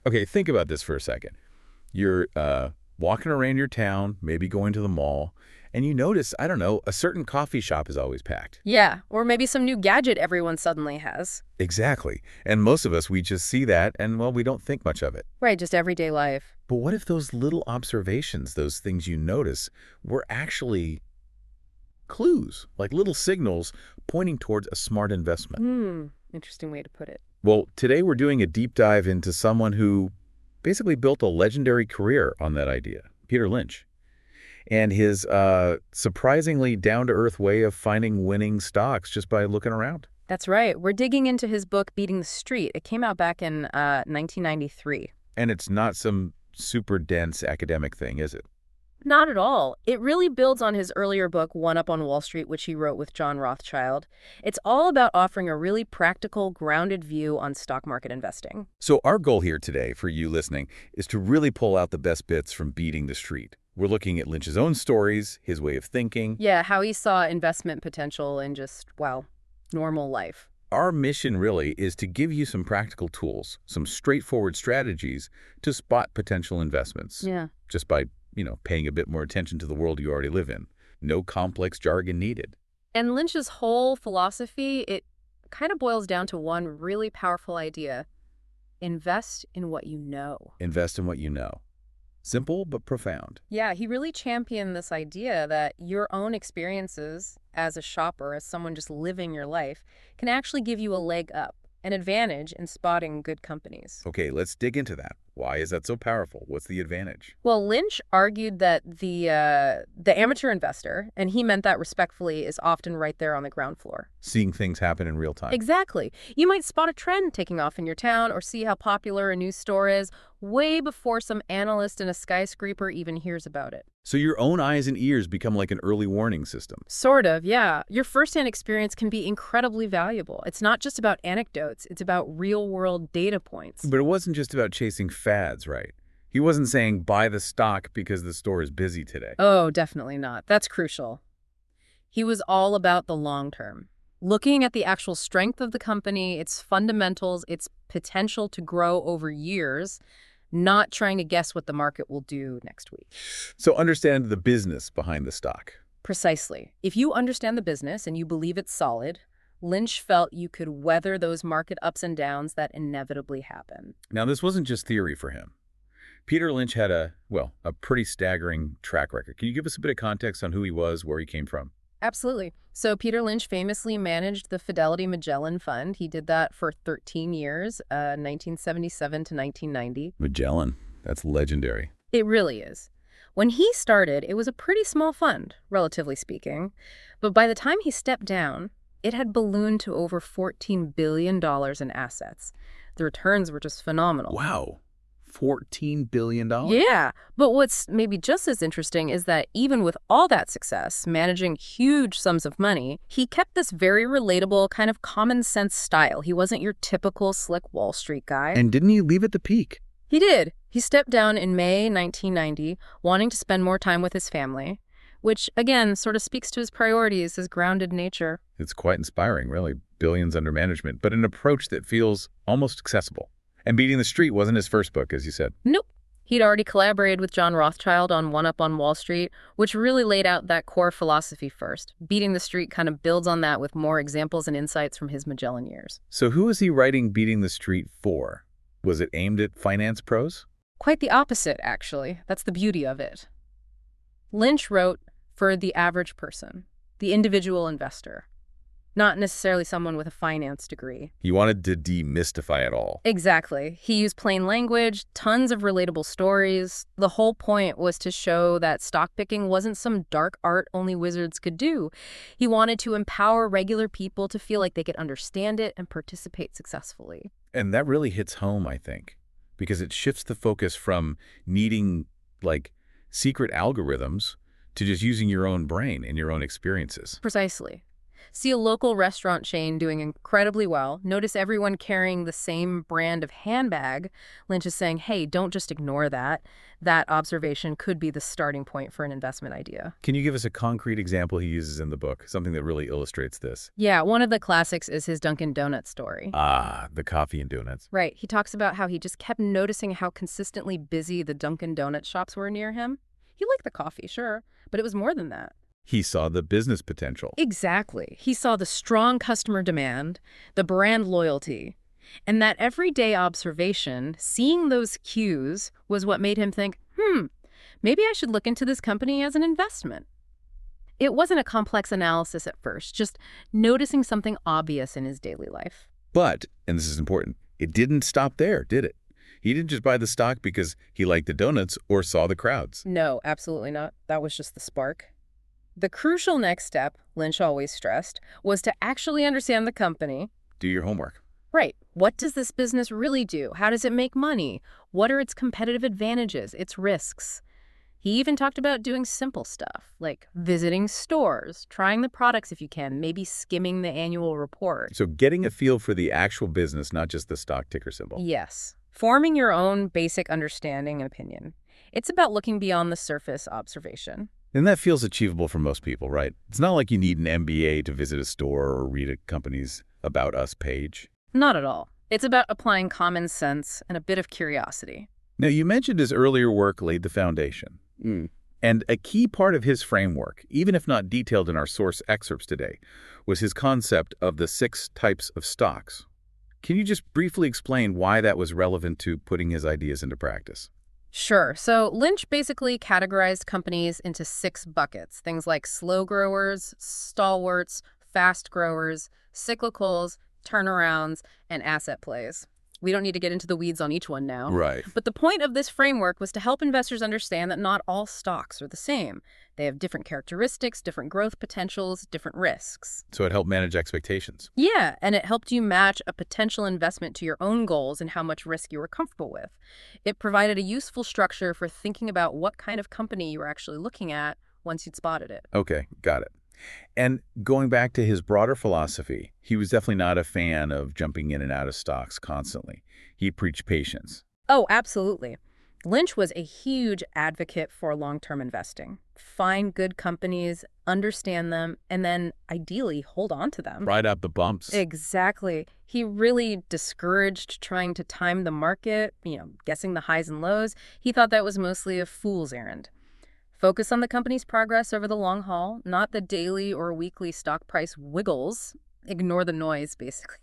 Okay, think about this for a second. You're walking around your town, maybe going to the mall, and you notice, I don't know, a certain coffee shop is always packed. Yeah, or maybe some new gadget everyone suddenly has. Exactly. And most of us, we just see that and, well, we don't think much of it. Right, just everyday life. But what if those little observations, those things you notice, were actually clues, like little signals pointing towards a smart investment? Interesting way to put it. Well, today we're doing a deep dive into someone who basically built a legendary career on that idea, Peter Lynch, and his surprisingly down-to-earth way of finding winning stocks just by looking around. That's right. We're digging into his book, Beating the Street. It came out back in 1993. And it's not some super dense academic thing, is it? Not at all. It really builds on his earlier book, One Up on Wall Street, which he wrote with John Rothschild. It's all about offering a really practical, grounded view on stock market investing. So our goal here today for you listening is to really pull out the best bits from Beating the Street. We're looking at Lynch's own stories, his way of thinking. Yeah, how he saw investment potential in just, well, normal life. Our mission really is to give you some practical tools, some straightforward strategies to spot potential investments. Yeah. Just by, paying a bit more attention to the world you already live in. No complex jargon needed. And Lynch's whole philosophy, it kind of boils down to one really powerful idea. Invest in what you know. Invest in what you know. Simple but profound. Yeah, he really championed this idea that your own experiences as a shopper, as someone just living your life, can actually give you a leg up, an advantage in spotting good companies. Okay, let's dig into that. Why is that so powerful? What's the advantage? Well, Lynch argued that the amateur investor, and he meant that respectfully, is often right there on the ground floor. Seeing things happen in real time. Exactly. You might spot a trend taking off in your town or see how popular a news store is way before some analyst in a skyscraper even hears about it. So your own eyes and ears become like an early warning system. Sort of, yeah. Your firsthand experience can be incredibly valuable. It's not just about anecdotes, it's about real-world data points. But it wasn't just about chasing fads, right? He wasn't saying buy the stock because the store is busy today. Oh, definitely not. That's crucial. He was all about the long term. Looking at the actual strength of the company, its fundamentals, its potential to grow over years, not trying to guess what the market will do next week. So understand the business behind the stock. Precisely. If you understand the business and you believe it's solid, Lynch felt you could weather those market ups and downs that inevitably happen. Now, this wasn't just theory for him. Peter Lynch had a pretty staggering track record. Can you give us a bit of context on who he was, where he came from? Absolutely. So Peter Lynch famously managed the Fidelity Magellan Fund. He did that for 13 years, 1977 to 1990. Magellan. That's legendary. It really is. When he started, it was a pretty small fund, relatively speaking. But by the time he stepped down, it had ballooned to over $14 billion in assets. The returns were just phenomenal. Wow. $14 billion? Yeah, but what's maybe just as interesting is that even with all that success, managing huge sums of money, he kept this very relatable kind of common sense style. He wasn't your typical slick Wall Street guy. And didn't he leave at the peak? He did. He stepped down in May 1990, wanting to spend more time with his family, which, again, sort of speaks to his priorities, his grounded nature. It's quite inspiring, really. Billions under management, but an approach that feels almost accessible. And Beating the Street wasn't his first book, as you said. Nope. He'd already collaborated with John Rothschild on One Up on Wall Street, which really laid out that core philosophy first. Beating the Street kind of builds on that with more examples and insights from his Magellan years. So who was he writing Beating the Street for? Was it aimed at finance pros? Quite the opposite, actually. That's the beauty of it. Lynch wrote for the average person, the individual investor. Not necessarily someone with a finance degree. He wanted to demystify it all. Exactly. He used plain language, tons of relatable stories. The whole point was to show that stock picking wasn't some dark art only wizards could do. He wanted to empower regular people to feel like they could understand it and participate successfully. And that really hits home, I think, because it shifts the focus from needing, secret algorithms to just using your own brain and your own experiences. Precisely. See a local restaurant chain doing incredibly well. Notice everyone carrying the same brand of handbag. Lynch is saying, hey, don't just ignore that. That observation could be the starting point for an investment idea. Can you give us a concrete example he uses in the book, something that really illustrates this? Yeah, one of the classics is his Dunkin' Donuts story. Ah, the coffee and donuts. Right. He talks about how he just kept noticing how consistently busy the Dunkin' Donuts shops were near him. He liked the coffee, sure, but it was more than that. He saw the business potential. Exactly. He saw the strong customer demand, the brand loyalty, and that everyday observation, seeing those cues, was what made him think, maybe I should look into this company as an investment. It wasn't a complex analysis at first, just noticing something obvious in his daily life. But, and this is important, it didn't stop there, did it? He didn't just buy the stock because he liked the donuts or saw the crowds. No, absolutely not. That was just the spark. The crucial next step, Lynch always stressed, was to actually understand the company. Do your homework. Right. What does this business really do? How does it make money? What are its competitive advantages, its risks? He even talked about doing simple stuff, like visiting stores, trying the products if you can, maybe skimming the annual report. So getting a feel for the actual business, not just the stock ticker symbol. Yes. Forming your own basic understanding and opinion. It's about looking beyond the surface observation. And that feels achievable for most people, right? It's not like you need an MBA to visit a store or read a company's About Us page. Not at all. It's about applying common sense and a bit of curiosity. Now, you mentioned his earlier work laid the foundation. And a key part of his framework, even if not detailed in our source excerpts today, was his concept of the 6 types of stocks. Can you just briefly explain why that was relevant to putting his ideas into practice? Sure. So Lynch basically categorized companies into 6 buckets, things like slow growers, stalwarts, fast growers, cyclicals, turnarounds, and asset plays. We don't need to get into the weeds on each one now. Right. But the point of this framework was to help investors understand that not all stocks are the same. They have different characteristics, different growth potentials, different risks. So it helped manage expectations. Yeah, and it helped you match a potential investment to your own goals and how much risk you were comfortable with. It provided a useful structure for thinking about what kind of company you were actually looking at once you'd spotted it. Okay, got it. And going back to his broader philosophy, he was definitely not a fan of jumping in and out of stocks constantly. He preached patience. Oh, absolutely. Lynch was a huge advocate for long-term investing. Find good companies, understand them, and then ideally hold on to them. Ride out the bumps. Exactly. He really discouraged trying to time the market, guessing the highs and lows. He thought that was mostly a fool's errand. Focus on the company's progress over the long haul, not the daily or weekly stock price wiggles. Ignore the noise, basically.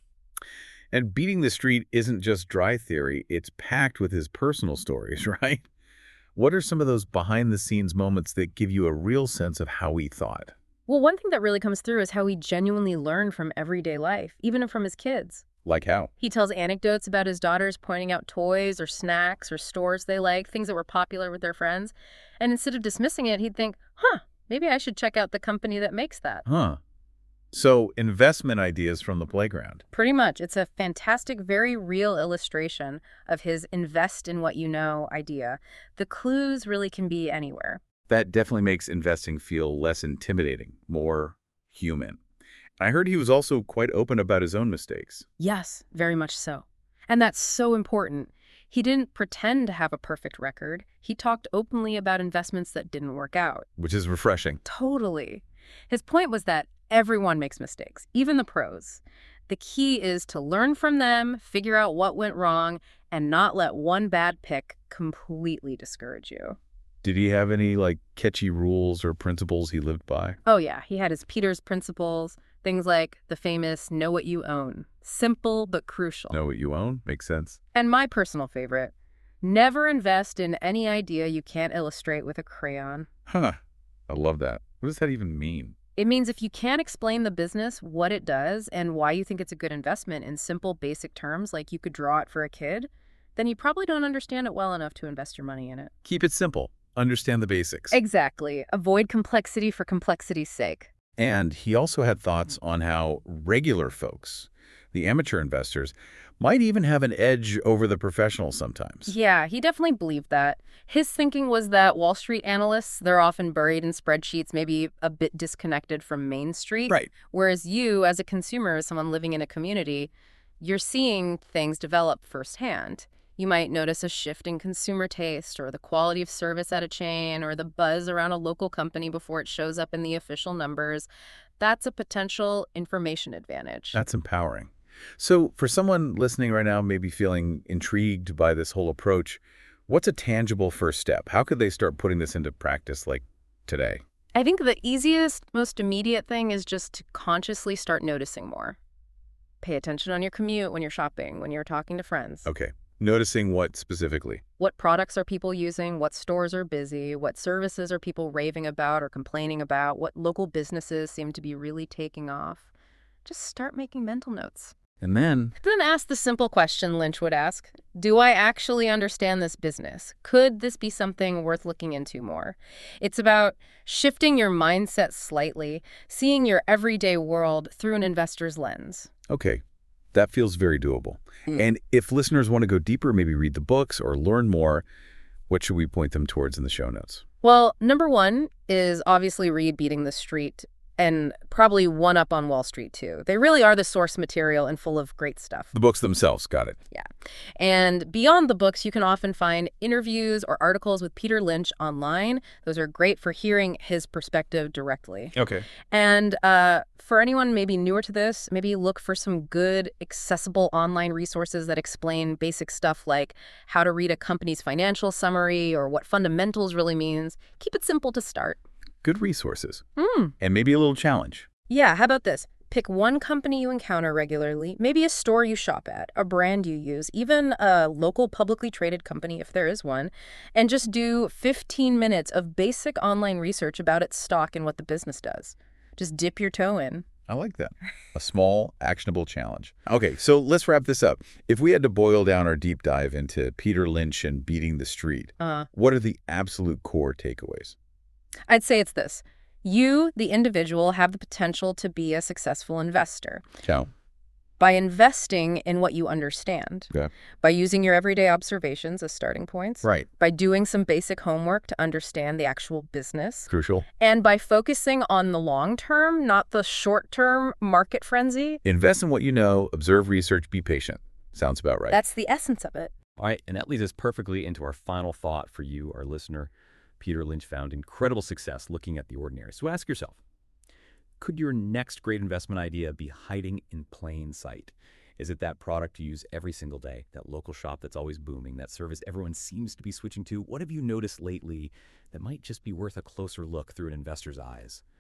And beating the street isn't just dry theory, it's packed with his personal stories, right? What are some of those behind-the-scenes moments that give you a real sense of how he thought? Well, one thing that really comes through is how he genuinely learned from everyday life, even from his kids. Like how? He tells anecdotes about his daughters pointing out toys or snacks or stores they like, things that were popular with their friends. And instead of dismissing it, he'd think, maybe I should check out the company that makes that. So investment ideas from the playground. Pretty much. It's a fantastic, very real illustration of his invest in what you know idea. The clues really can be anywhere. That definitely makes investing feel less intimidating, more human. I heard he was also quite open about his own mistakes. Yes, very much so. And that's so important. He didn't pretend to have a perfect record. He talked openly about investments that didn't work out. Which is refreshing. Totally. His point was that everyone makes mistakes, even the pros. The key is to learn from them, figure out what went wrong, and not let one bad pick completely discourage you. Did he have any, catchy rules or principles he lived by? Oh, yeah. He had his Peters principles, things like the famous know what you own. Simple but crucial. Know what you own? Makes sense. And my personal favorite, never invest in any idea you can't illustrate with a crayon. I love that. What does that even mean? It means if you can't explain the business, what it does, and why you think it's a good investment in simple, basic terms, like you could draw it for a kid, then you probably don't understand it well enough to invest your money in it. Keep it simple. Understand the basics. Exactly. Avoid complexity for complexity's sake. And he also had thoughts on how regular folks, the amateur investors, Might even have an edge over the professionals sometimes. Yeah, he definitely believed that. His thinking was that Wall Street analysts, they're often buried in spreadsheets, maybe a bit disconnected from Main Street. Right. Whereas you, as a consumer, as someone living in a community, you're seeing things develop firsthand. You might notice a shift in consumer taste or the quality of service at a chain or the buzz around a local company before it shows up in the official numbers. That's a potential information advantage. That's empowering. So for someone listening right now, maybe feeling intrigued by this whole approach, what's a tangible first step? How could they start putting this into practice like today? I think the easiest, most immediate thing is just to consciously start noticing more. Pay attention on your commute, when you're shopping, when you're talking to friends. Okay. Noticing what specifically? What products are people using? What stores are busy? What services are people raving about or complaining about? What local businesses seem to be really taking off? Just start making mental notes. And then, Then ask the simple question Lynch would ask. Do I actually understand this business? Could this be something worth looking into more? It's about shifting your mindset slightly, seeing your everyday world through an investor's lens. okay, that feels very doable. And if listeners want to go deeper, maybe read the books or learn more, what should we point them towards in the show notes? Well, number one is obviously read Beating the Street, and probably One Up on Wall Street, too. They really are the source material and full of great stuff. The books themselves, got it. Yeah. And beyond the books, you can often find interviews or articles with Peter Lynch online. Those are great for hearing his perspective directly. Okay. And for anyone maybe newer to this, maybe look for some good, accessible online resources that explain basic stuff like how to read a company's financial summary or what fundamentals really means. Keep it simple to start. Good resources. And maybe a little challenge. Yeah, how about this? Pick one company you encounter regularly, maybe a store you shop at, a brand you use, even a local publicly traded company if there is one, and just do 15 minutes of basic online research about its stock and what the business does. Just dip your toe in. I like that. A small, actionable challenge. Okay, so let's wrap this up. If we had to boil down our deep dive into Peter Lynch and Beating the Street, what are the absolute core takeaways? I'd say it's this. You, the individual, have the potential to be a successful investor Ciao. by investing in what you understand, Okay. by using your everyday observations as starting points, Right. by doing some basic homework to understand the actual business, Crucial. and by focusing on the long term, not the short term market frenzy. Invest in what you know, observe research, be patient. Sounds about right. That's the essence of it. All right, and that leads us perfectly into our final thought for you, our listener. Peter Lynch found incredible success looking at the ordinary. So ask yourself, could your next great investment idea be hiding in plain sight? Is it that product you use every single day, that local shop that's always booming, that service everyone seems to be switching to? What have you noticed lately that might just be worth a closer look through an investor's eyes?